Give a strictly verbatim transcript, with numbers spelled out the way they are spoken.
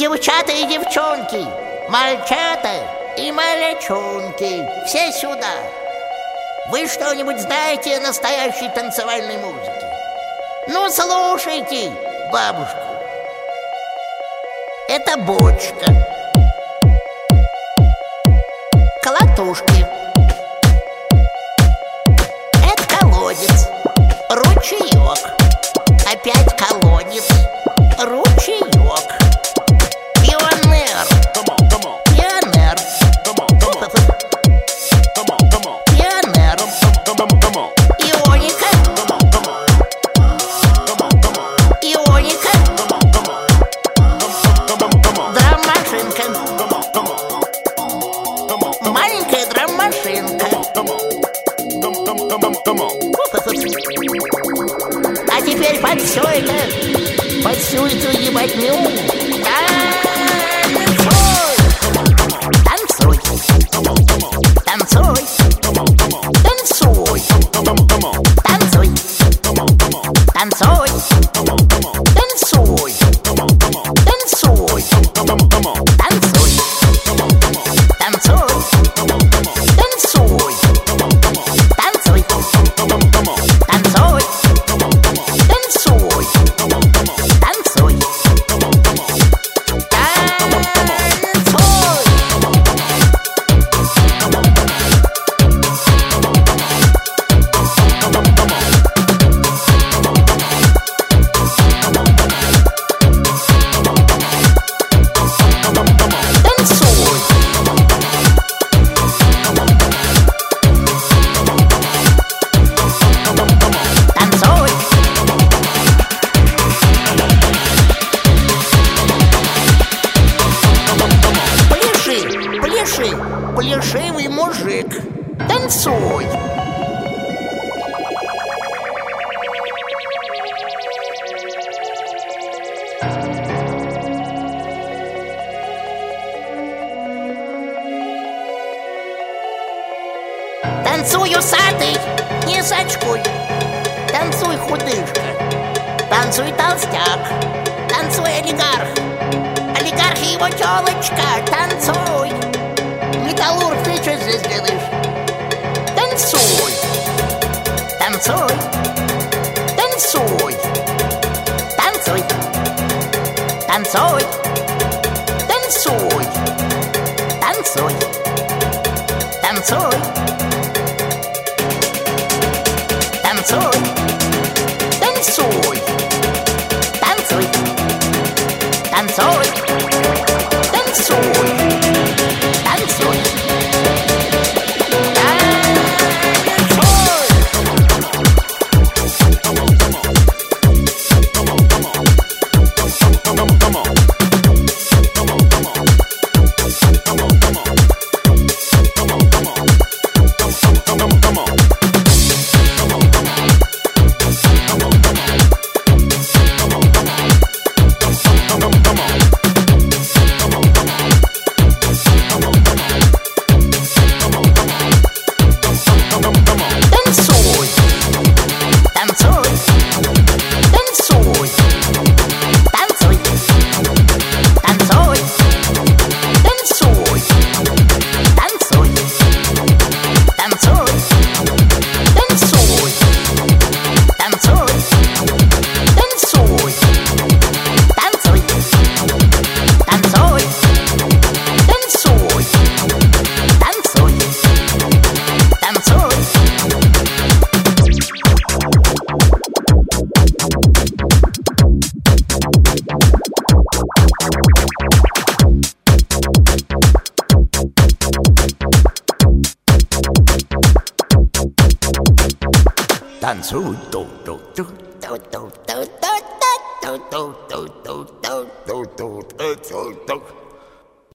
девчата и девчонки, мальчата и малячонки, все сюда. Вы что-нибудь знаете о настоящей танцевальной музыке? Ну, слушайте бабушку. Это бочка, колотушки, это колодец, ручеек, опять колодец, ручеек, пионер, пионер, пионер, ионика, ионика, драм-машинка, маленькая драм-машинка. А теперь под все это, под всю эту ебатню танцуй, танцуй, танцуй, танцуй, танцуй, танцуй, танцуй, танцуй, танцуй, танцуй, танцуй, танцуй, танцуй, танцуй, плешивый мужик, танцуй. Танцуй, усатый, не сачкуй. Танцуй, худышка. Танцуй, толстяк. Танцуй, олигарх. Олигарх и его тёлочка. Танцуй. Металлург, ты что здесь делаешь? Танцуй. Танцуй. Танцуй. Танцуй. Танцуй. Танцуй. Танцуй. Танцуй. Танцуй. Танцуй. Танцуй. Танцуй. Танцуй. Танцуй. Танцуй, ту ту ту ту ту ту ту ту ту ту ту ту ту ту ту ту ту